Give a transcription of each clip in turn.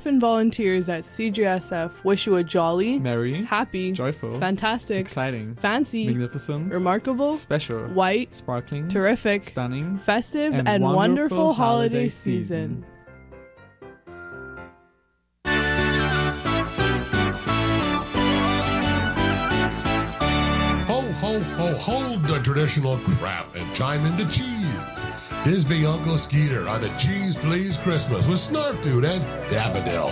and volunteers at CJSF wish you a jolly, merry, happy, joyful, fantastic, exciting, fancy, magnificent, remarkable, special, white, sparkling, terrific, stunning, festive, and wonderful holiday season. Ho, ho, ho, hold the traditional crap and chime into cheese. This be Uncle Skeeter on a Cheese Please Christmas with Snarf Dude and Daffodil.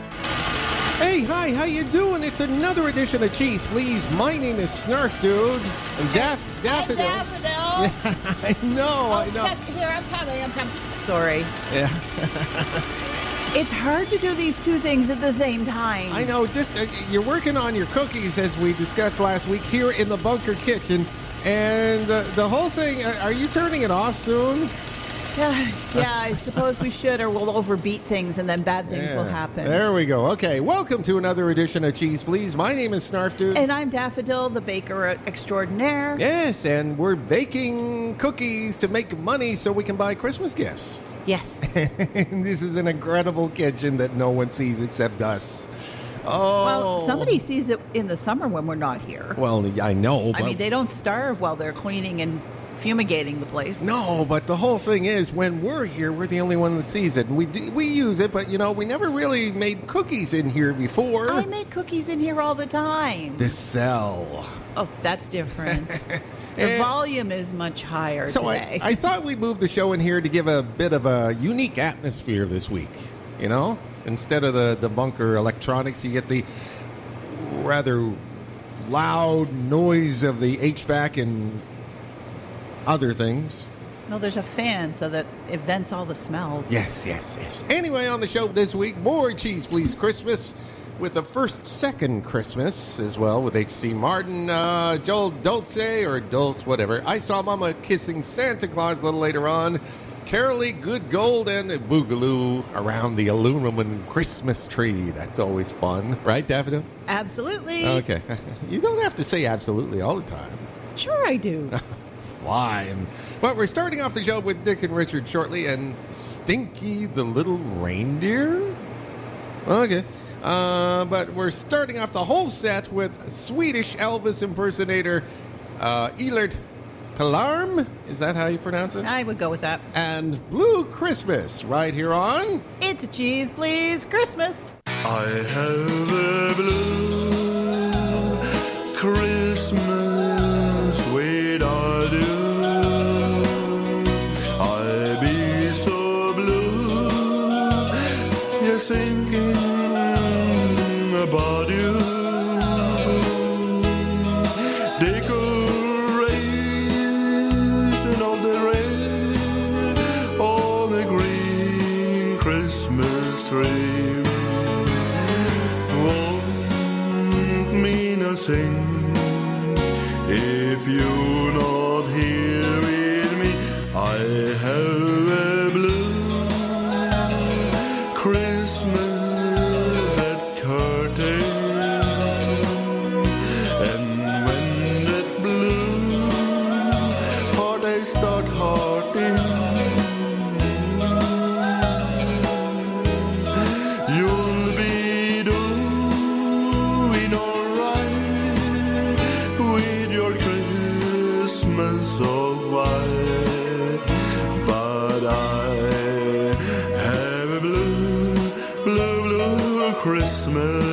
Hey, hi, how you doing? It's another edition of Cheese Please. My name is Snarf Dude and Daffodil. Daffodil. Yeah, I know. Here, I'm coming. Sorry. Yeah. It's hard to do these two things at the same time. I know. Just you're working on your cookies, as we discussed last week, here in the bunker kitchen. And the whole thing, are you turning it off soon? Yeah, I suppose we should, or we'll overbeat things and then bad things will happen. There we go. Okay, welcome to another edition of Cheese Please. My name is Snarf Dude. And I'm Daffodil, the baker extraordinaire. Yes, and we're baking cookies to make money so we can buy Christmas gifts. Yes. And this is an incredible kitchen that no one sees except us. Oh. Well, somebody sees it in the summer when we're not here. Well, I know. But I mean, they don't starve while they're cleaning and fumigating the place. No, but the whole thing is, when we're here, we're the only one that sees it. And we use it, but, we never really made cookies in here before. I make cookies in here all the time. The cell. Oh, that's different. The volume is much higher today. I thought we'd move the show in here to give a bit of a unique atmosphere this week, Instead of the bunker electronics, you get the rather loud noise of the HVAC and other things. No, there's a fan so that it vents all the smells. Yes. Anyway, on the show this week, more Cheese Please Christmas with the second Christmas as well with H.C. Martin, Joel Dulce or Dulce, whatever. I Saw Mama Kissing Santa Claus a little later on. Carolee Good Gold and Boogaloo around the aluminum Christmas tree. That's always fun. Right, Daffodil? Absolutely. Okay. You don't have to say absolutely all the time. Sure I do. Fine. But we're starting off the show with Dick and Richard shortly and Stinky the Little Reindeer. Okay. But we're starting off the whole set with Swedish Elvis impersonator Eilert Pilarm. Is that how you pronounce it? I would go with that. And Blue Christmas right here on It's a Cheese Please Christmas. I have a blue Christmas without you. I be so blue, just thinking about you. Decoration of the red on the green Christmas tree. Won't mean a thing if you're not here with me. I have a blue Christmas red curtain, and when that blue heart I start hearting, you'll be doing alright with your Christmas of white. But I have a blue, blue, blue Christmas.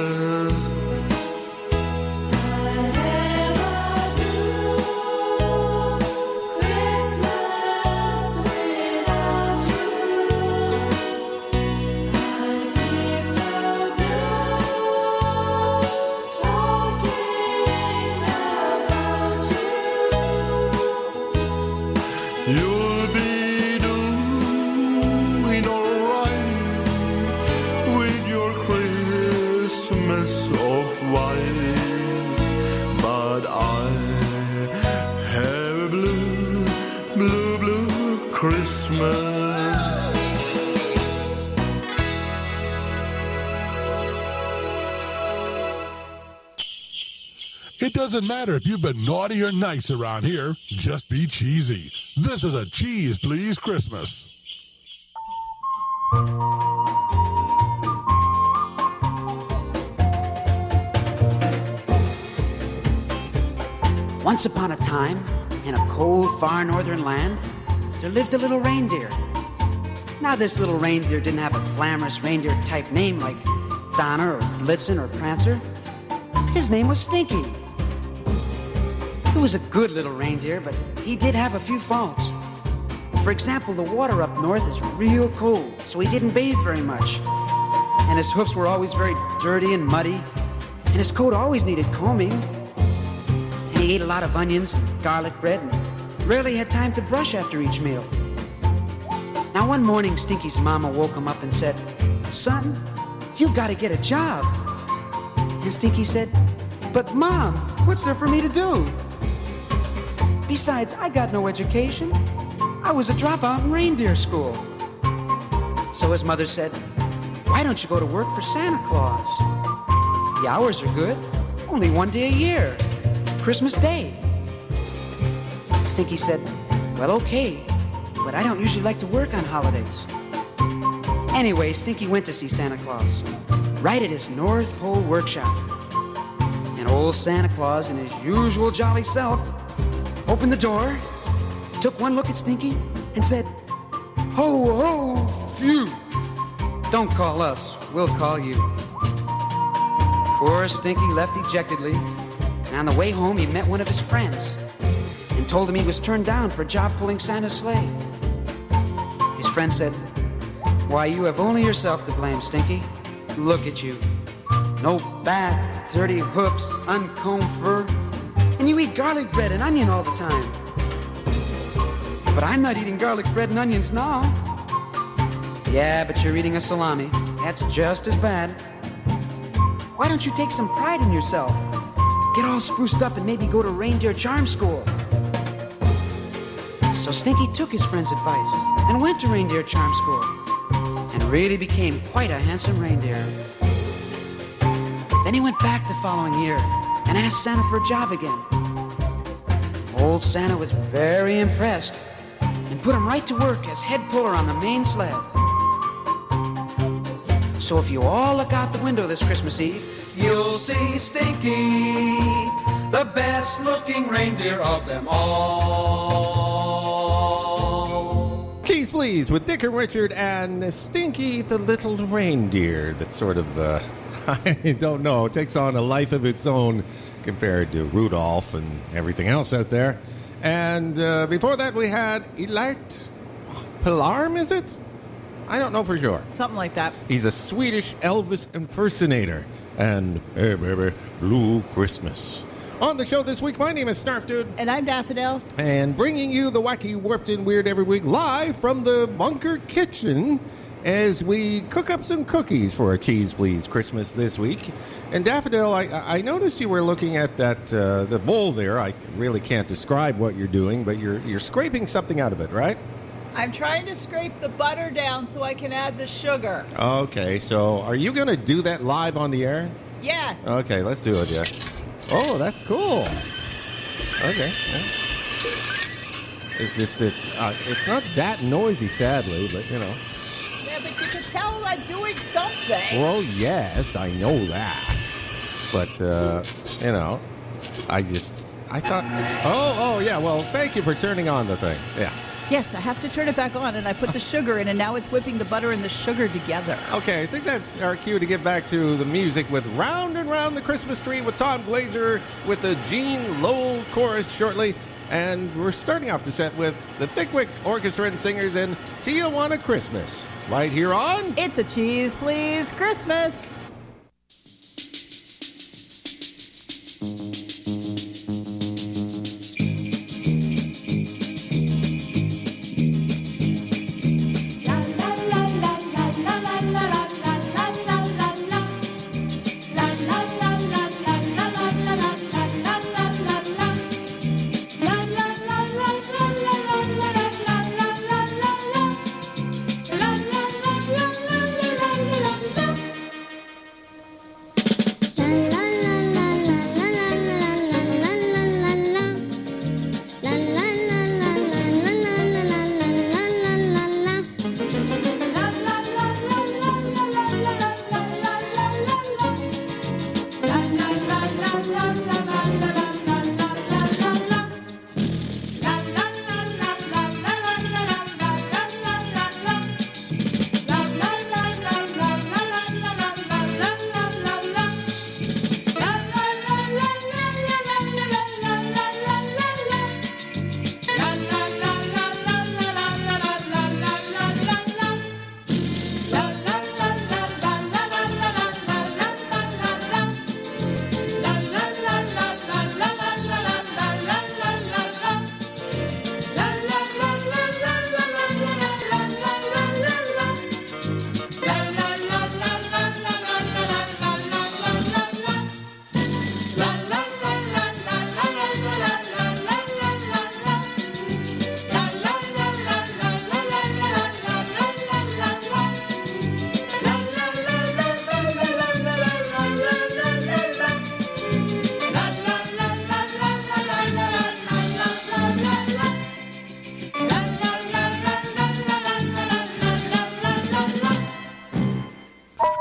You'll be doing alright with your Christmas of white. But I have a blue, blue, blue Christmas. It doesn't matter if you've been naughty or nice around here. Just be cheesy. This is a Cheese Please Christmas. Once upon a time, in a cold, far northern land, there lived a little reindeer. Now, this little reindeer didn't have a glamorous reindeer-type name like Donner or Blitzen or Prancer. His name was Stinky. He was a good little reindeer, but he did have a few faults. For example, the water up north is real cold, so he didn't bathe very much. And his hoofs were always very dirty and muddy, and his coat always needed combing. And he ate a lot of onions and garlic bread and rarely had time to brush after each meal. Now, one morning, Stinky's mama woke him up and said, "Son, you gotta get a job." And Stinky said, "But Mom, what's there for me to do? Besides, I got no education. I was a dropout in reindeer school." So his mother said, "Why don't you go to work for Santa Claus? The hours are good, only one day a year, Christmas Day." Stinky said, "Well, okay, but I don't usually like to work on holidays." Anyway, Stinky went to see Santa Claus, right at his North Pole workshop. And old Santa Claus, in his usual jolly self, opened the door, took one look at Stinky, and said, "Ho, ho, phew. Don't call us, we'll call you." Poor Stinky left dejectedly, and on the way home he met one of his friends and told him he was turned down for a job pulling Santa's sleigh. His friend said, "Why, you have only yourself to blame, Stinky. Look at you. No bath, dirty hoofs, uncombed fur, and you eat garlic bread and onion all the time." "But I'm not eating garlic bread and onions now." "Yeah, but you're eating a salami. That's just as bad. Why don't you take some pride in yourself? Get all spruced up and maybe go to reindeer charm school." So Stinky took his friend's advice and went to reindeer charm school and really became quite a handsome reindeer. Then he went back the following year and asked Santa for a job again. Old Santa was very impressed and put him right to work as head puller on the main sled. So if you all look out the window this Christmas Eve, you'll see Stinky, the best looking reindeer of them all. Cheese Please with Dick and Richard and Stinky the little reindeer that sort of, I don't know, takes on a life of its own compared to Rudolph and everything else out there. And before that we had Eilert Pilarm, is it? I don't know for sure. Something like that. He's a Swedish Elvis impersonator. And hey, baby, Blue Christmas. On the show this week, my name is Snarf Dude. And I'm Daffodil. And bringing you the wacky, warped, and weird every week live from the Bunker Kitchen as we cook up some cookies for a Cheese Please Christmas this week. And Daffodil, I noticed you were looking at that the bowl there. I really can't describe what you're doing, but you're scraping something out of it, right? I'm trying to scrape the butter down so I can add the sugar. Okay, so are you going to do that live on the air? Yes. Okay, let's do it, yeah. Oh, that's cool. Okay. Yeah. It's just that it's not that noisy, sadly, but you know. Yeah, but you can tell I'm doing something. Well, yes, I know that. But you know, I thought. Oh, yeah. Well, thank you for turning on the thing. Yeah. Yes, I have to turn it back on, and I put the sugar in, and now it's whipping the butter and the sugar together. Okay, I think that's our cue to get back to the music with Round and Round the Christmas Tree with Tom Glazer with the Gene Lowell chorus shortly. And we're starting off the set with the Pickwick Orchestra and Singers and Tijuana Christmas. Right here on... It's a Cheese Please Christmas.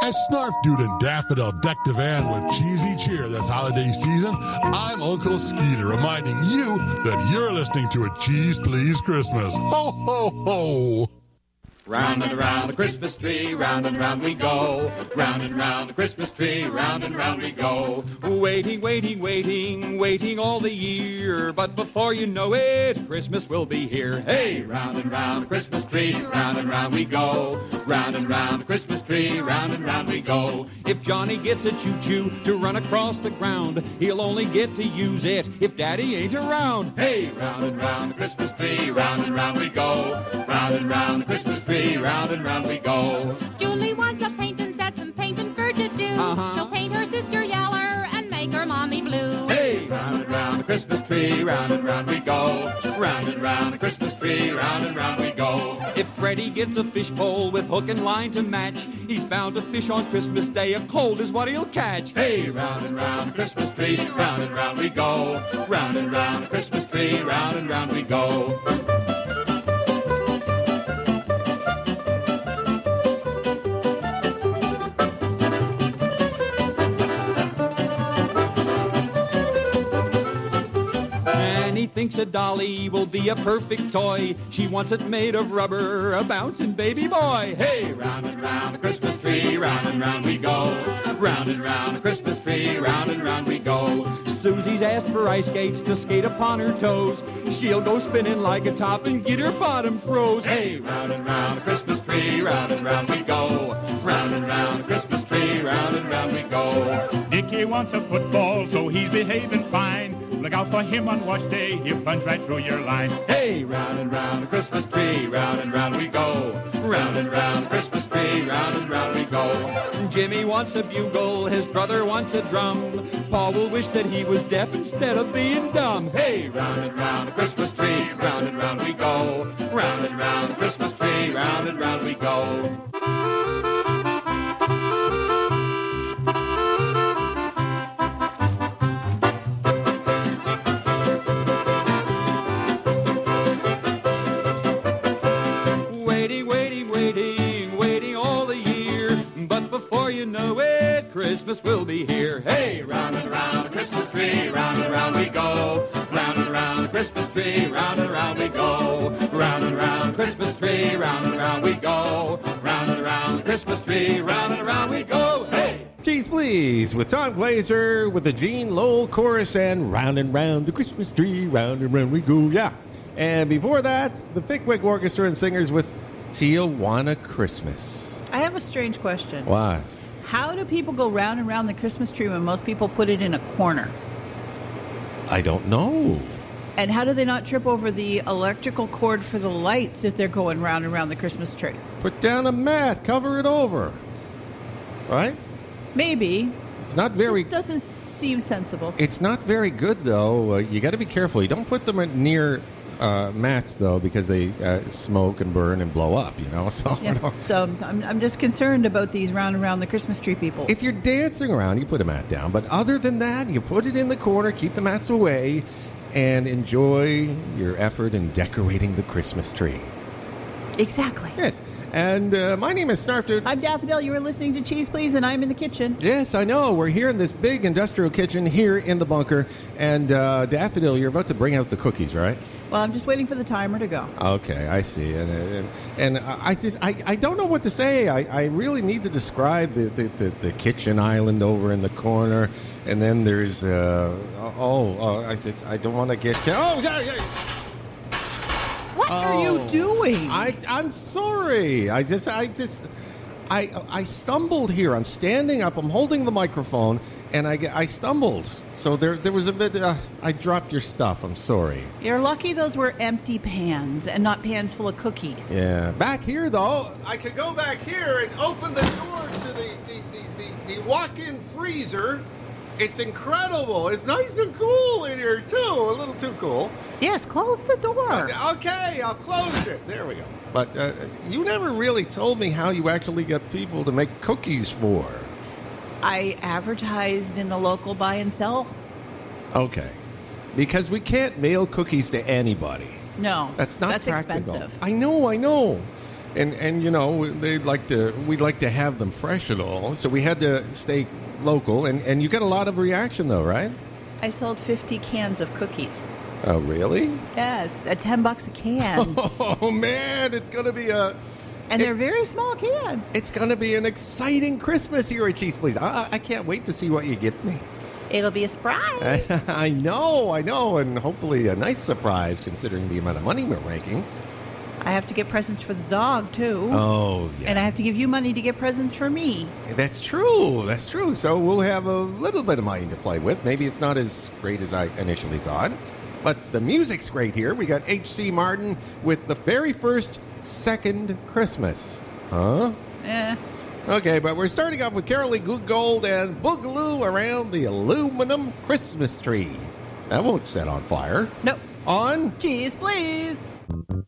As Snarf Dude and Daffodil deck the van with cheesy cheer this holiday season, I'm Uncle Skeeter reminding you that you're listening to A Cheese Please Christmas. Ho, ho, ho! Round and around the Christmas tree, round and round we go. Round and round the Christmas tree, round and round we go. Waiting, waiting, waiting, waiting all the year. But before you know it, Christmas will be here. Hey, round and round the Christmas tree, round and round we go. Round and round the Christmas tree, round and round we go. If Johnny gets a choo-choo to run across the ground, he'll only get to use it if Daddy ain't around. Hey, round and round the Christmas tree, round and round we go. Round and round the Christmas tree, round and round we go. Julie wants a painting set, some painting for to do. She'll paint her sister yeller and make her mommy blue. Hey, round and round the Christmas tree, round and round we go. Round and round the Christmas tree, round and round we go. If Freddie gets a fishpole with hook and line to match, he's bound to fish on Christmas Day. A cold is what he'll catch. Hey, round and round the Christmas tree, round and round we go. Round and round the Christmas tree, round and round we go. Thinks a dolly will be a perfect toy. She wants it made of rubber, a bouncing baby boy. Hey, round and round the Christmas tree, round and round we go. Round and round the Christmas tree, round and round we go. Susie's asked for ice skates to skate upon her toes. She'll go spinning like a top and get her bottom froze. Hey, round and round the Christmas tree, round and round we go. Round and round the Christmas tree, round and round we go. Dickie wants a football, so he's behaving fine. Look out for him on wash day, he'll punch right through your line. Hey, round and round the Christmas tree, round and round we go. Round and round the Christmas tree, round and round we go. Jimmy wants a bugle, his brother wants a drum. Paul will wish that he was deaf instead of being dumb. Hey, round and round the Christmas tree, round and round we go. Round and round the Christmas tree, round and round we go. Christmas will be here. Hey, round and round the Christmas tree, round and round we go. Round and round the Christmas tree, round and round we go. Round and round the Christmas tree, round and round we go. Round and round the Christmas tree, round and round we go. Hey! Cheese Please with Tom Glazer with the Gene Lowell chorus and round the Christmas tree, round and round we go. Yeah. And before that, the Pickwick Orchestra and Singers with Tijuana Christmas. I have a strange question. Why? How do people go round and round the Christmas tree when most people put it in a corner? I don't know. And how do they not trip over the electrical cord for the lights if they're going round and round the Christmas tree? Put down a mat, cover it over. Right? Maybe. It's not very... It doesn't seem sensible. It's not very good, though. You got to be careful. You don't put them near mats, though, because they smoke and burn and blow up, you know? So, yeah. So I'm just concerned about these round and round the Christmas tree people. If you're dancing around, you put a mat down. But other than that, you put it in the corner, keep the mats away, and enjoy your effort in decorating the Christmas tree. Exactly. Yes. And my name is Snarf Dude. I'm Daffodil. You were listening to Cheese Please, and I'm in the kitchen. Yes, I know. We're here in this big industrial kitchen here in the bunker. And Daffodil, you're about to bring out the cookies, right? Well, I'm just waiting for the timer to go. Okay, I see. And I don't know what to say. I really need to describe the kitchen island over in the corner. And then there's I don't want to get... Oh, yeah. What are you doing? I'm sorry. I stumbled here. I'm standing up. I'm holding the microphone, and I stumbled. So there was a bit. I dropped your stuff. I'm sorry. You're lucky those were empty pans and not pans full of cookies. Yeah. Back here, though, I could go back here and open the door to the walk-in freezer. It's incredible. It's nice and cool in here, too. A little too cool. Yes, close the door. Okay, I'll close it. There we go. But you never really told me how you actually get people to make cookies for. I advertised in the local buy and sell. Okay. Because we can't mail cookies to anybody. No. That's not that's practical. Expensive. I know. And you know, we'd like to have them fresh and all, so we had to stay local. And you got a lot of reaction, though, right? I sold 50 cans of cookies. Oh, really? Yes, at $10 a can. Oh, man, it's going to be And they're very small cans. It's going to be an exciting Christmas here at Cheese Please. I can't wait to see what you get me. It'll be a surprise. I know, and hopefully a nice surprise considering the amount of money we're making. I have to get presents for the dog, too. Oh, yeah. And I have to give you money to get presents for me. That's true. So we'll have a little bit of money to play with. Maybe it's not as great as I initially thought. But the music's great here. We got H.C. Martin with the very first Second Christmas. Huh? Eh. Okay, but we're starting off with Carolee Gold and Boogaloo Around the Aluminum Christmas Tree. That won't set on fire. Nope. On Cheese Please.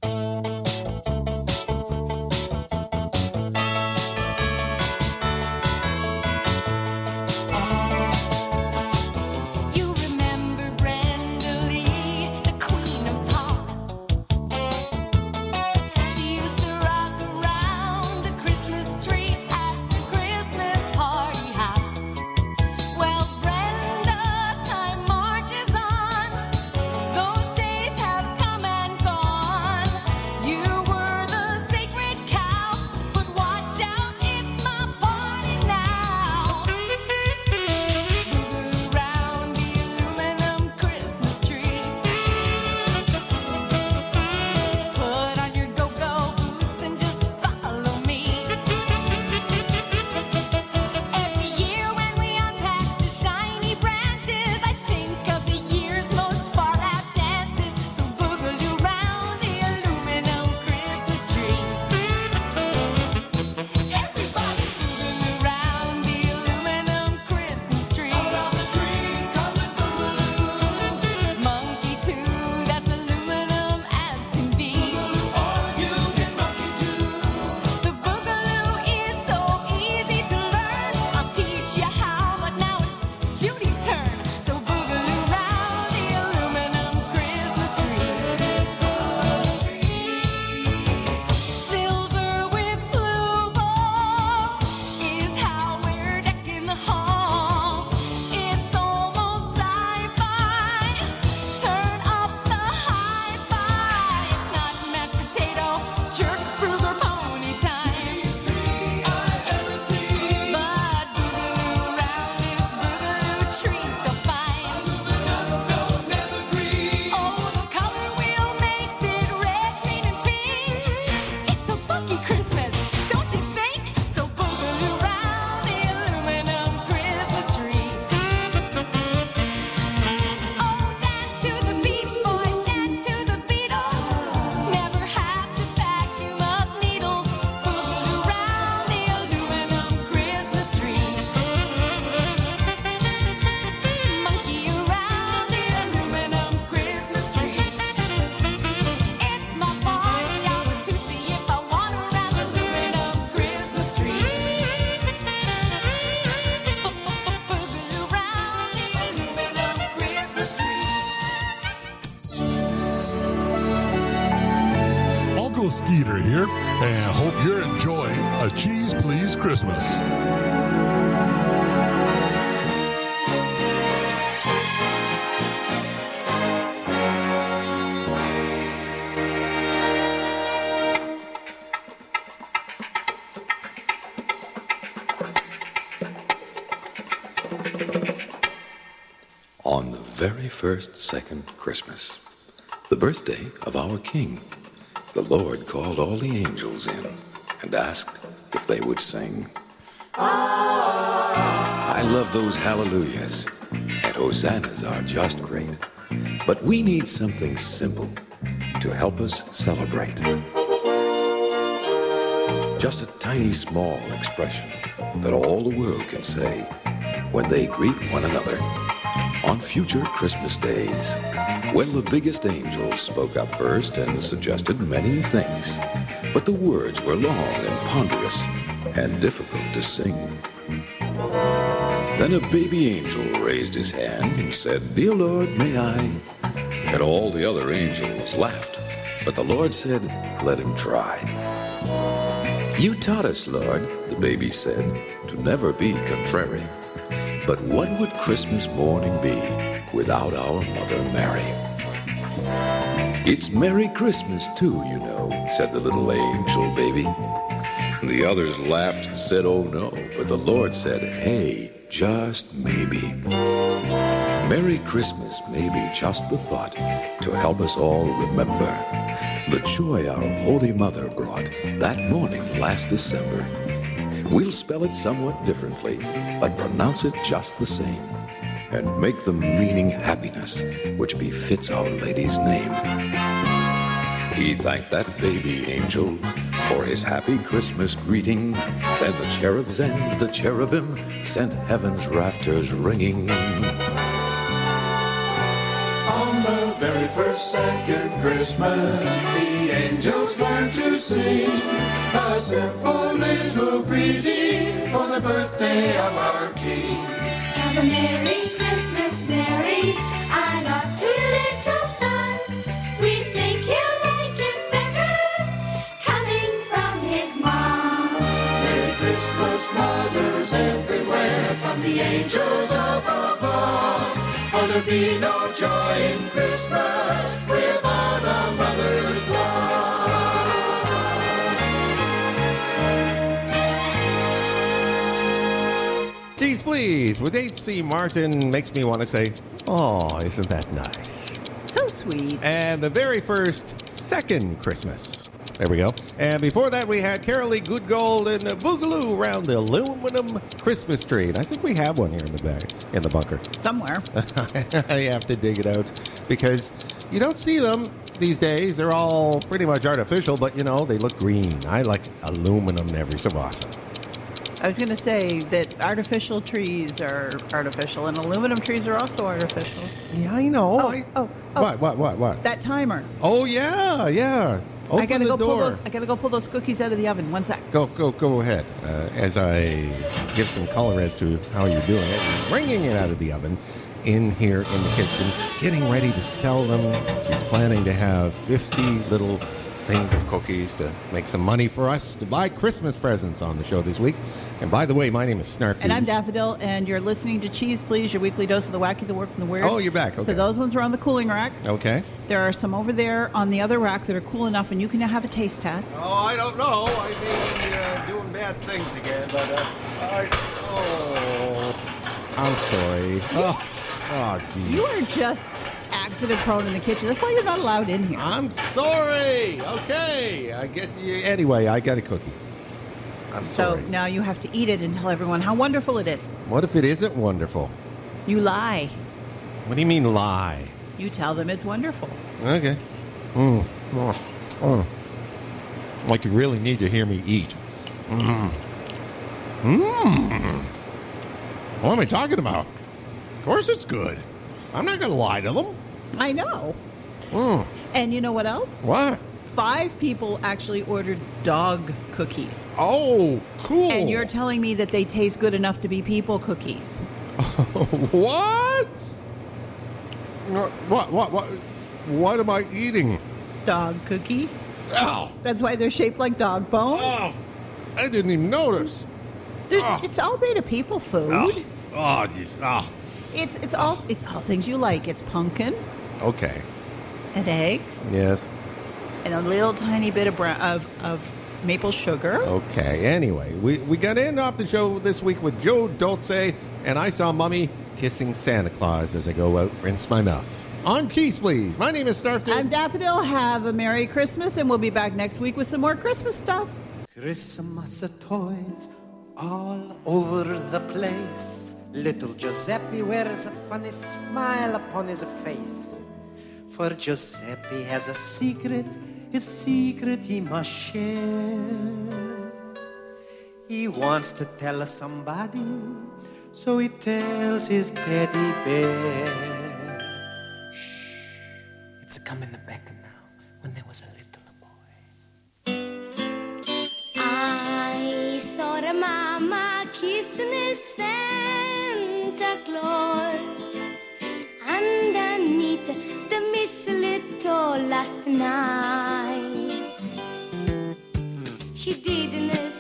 Skeeter here, and hope you're enjoying a Cheese Please Christmas. On the very first second Christmas, the birthday of our King, the Lord called all the angels in and asked if they would sing. I love those hallelujahs, and hosannas are just great. But we need something simple to help us celebrate. Just a tiny small expression that all the world can say when they greet one another on future Christmas days. Well, the biggest angels spoke up first and suggested many things, but the words were long and ponderous and difficult to sing. Then a baby angel raised his hand and said, "Dear Lord, may I?" And all the other angels laughed, but the Lord said, "Let him try." You taught us, Lord, the baby said, to never be contrary. But what would Christmas morning be without our Mother Mary? It's Merry Christmas, too, you know, said the little angel baby. The others laughed and said, oh no, but the Lord said, hey, just maybe. Merry Christmas may be just the thought to help us all remember the joy our Holy Mother brought that morning last December. We'll spell it somewhat differently, but pronounce it just the same, and make the meaning happiness, which befits Our Lady's name. He thanked that baby angel for his happy Christmas greeting. Then the cherubs and the cherubim sent heaven's rafters ringing. On the very first second Christmas, the angels learned to sing a simple little greeting for the birthday of our King. Have a Merry Christmas, Mary. I love to your little son. We think he'll like it better coming from his mom. Merry Christmas, mothers everywhere, from the angels up above. For there'd be no joy in Christmas without a mother's love. Cheese Please with H.C. Martin makes me want to say, oh, isn't that nice? So sweet. And the very first second Christmas. There we go. And before that, we had Carolee Goodgold and Boogaloo around the aluminum Christmas tree. And I think we have one here in the back, in the bunker. Somewhere. I have to dig it out because you don't see them these days. They're all pretty much artificial, but, you know, they look green. I like aluminum every so often. I was going to say that artificial trees are artificial, and aluminum trees are also artificial. Yeah, I know. What? That timer. Oh, yeah. Open I gotta the go door. I gotta go pull those cookies out of the oven. One sec. Go ahead. As I give some color as to how you're doing it, bringing it out of the oven in here in the kitchen, getting ready to sell them. She's planning to have 50 little things of cookies to make some money for us to buy Christmas presents on the show this week. And by the way, my name is Snarky. And I'm Daffodil, and you're listening to Cheese Please, your weekly dose of the wacky, the warped, and the weird. Oh, you're back. Okay. So those ones are on the cooling rack. Okay. There are some over there on the other rack that are cool enough, and you can now have a taste test. Oh, I don't know. I may be doing bad things again, but I'm sorry. Oh, geez. You are just accident prone in the kitchen. That's why you're not allowed in here. I'm sorry. Okay. I get you. Anyway, I got a cookie. I'm sorry. So now you have to eat it and tell everyone how wonderful it is. What if it isn't wonderful? You lie. What do you mean lie? You tell them it's wonderful. Okay. Like you really need to hear me eat. What am I talking about? Of course it's good. I'm not going to lie to them. I know. And you know what else? What? 5 people actually ordered dog cookies. Oh, cool. And you're telling me that they taste good enough to be people cookies. What? What am I eating? Dog cookie. Oh. That's why they're shaped like dog bone. Oh. I didn't even notice. It's all made of people food. Oh, jeez. Oh. It's all things you like. It's pumpkin. Okay. And eggs. Yes. And a little tiny bit of maple sugar. Okay. Anyway, we got to end off the show this week with Joe Dulce, and I saw Mummy kissing Santa Claus as I go out, rinse my mouth. On Cheese Please. My name is Snarfton. I'm Daffodil. Have a Merry Christmas, and we'll be back next week with some more Christmas stuff. Christmas toys all over the place. Little Giuseppe wears a funny smile upon his face. For Giuseppe has a secret, his secret he must share. He wants to tell somebody, so he tells his teddy bear. Shh, it's coming back now, when there was a little boy. I saw the mama kissing his Santa Claus underneath the mistletoe last night. She didn't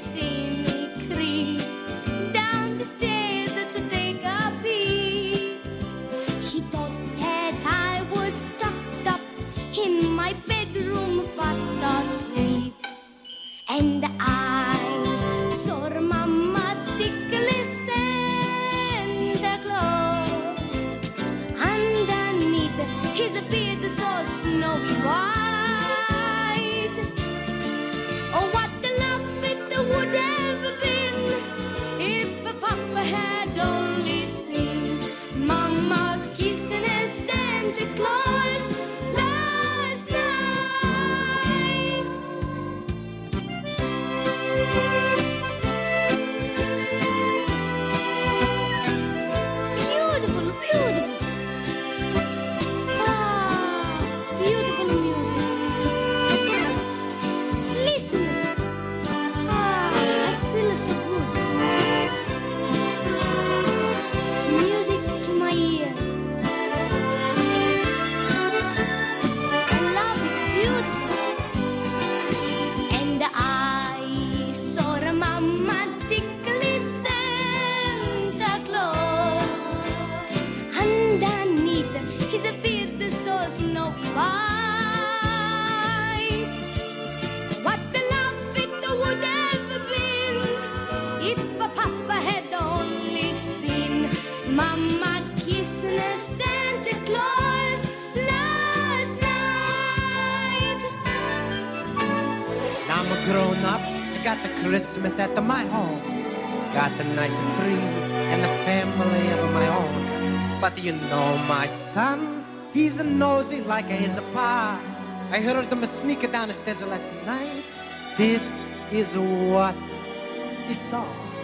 got the Christmas at my home. Got the nice tree and the family of my own. But you know my son, he's a nosy like his pa. I heard him sneak down the stairs last night. This is what he saw.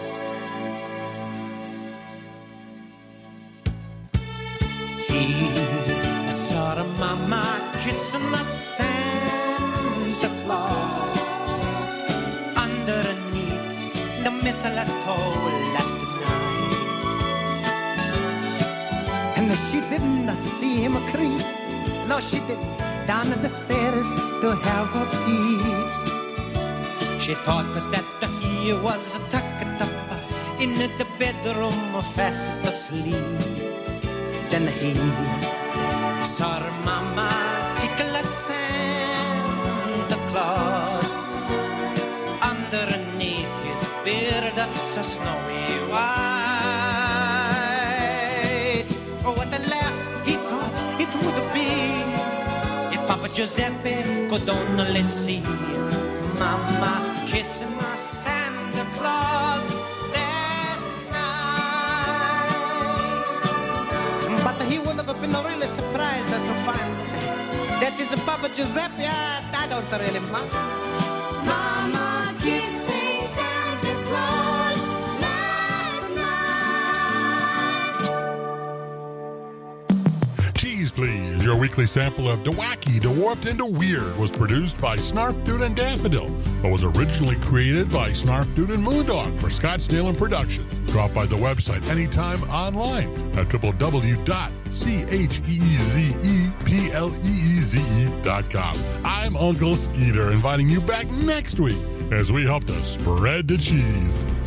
He saw the mama kissing the Santa Claus underneath the mistletoe last night. And she didn't see him creep. No, she didn't. Down the stairs to have a peep. She thought that he was tucked up in the bedroom fast asleep. Then he saw her mama tickle Santa Claus underneath his beard so snowy white. Oh, what a laugh he thought it would be if Papa Giuseppe could only see Mama kissing my Santa Claus last night. But he would have been really surprised to find that is Papa Giuseppe. I don't really mind. Mama kissing Santa Claus last night. Cheese Please, your weekly sample of DeWacky, DeWarped, and DeWeird was produced by Snarf Dude and Daffodil, but was originally created by Snarf Dude and Moondog for Scottsdale and Production. Drop by the website anytime online at www.cheezepleeze.com. I'm Uncle Skeeter, inviting you back next week as we help to spread the cheese.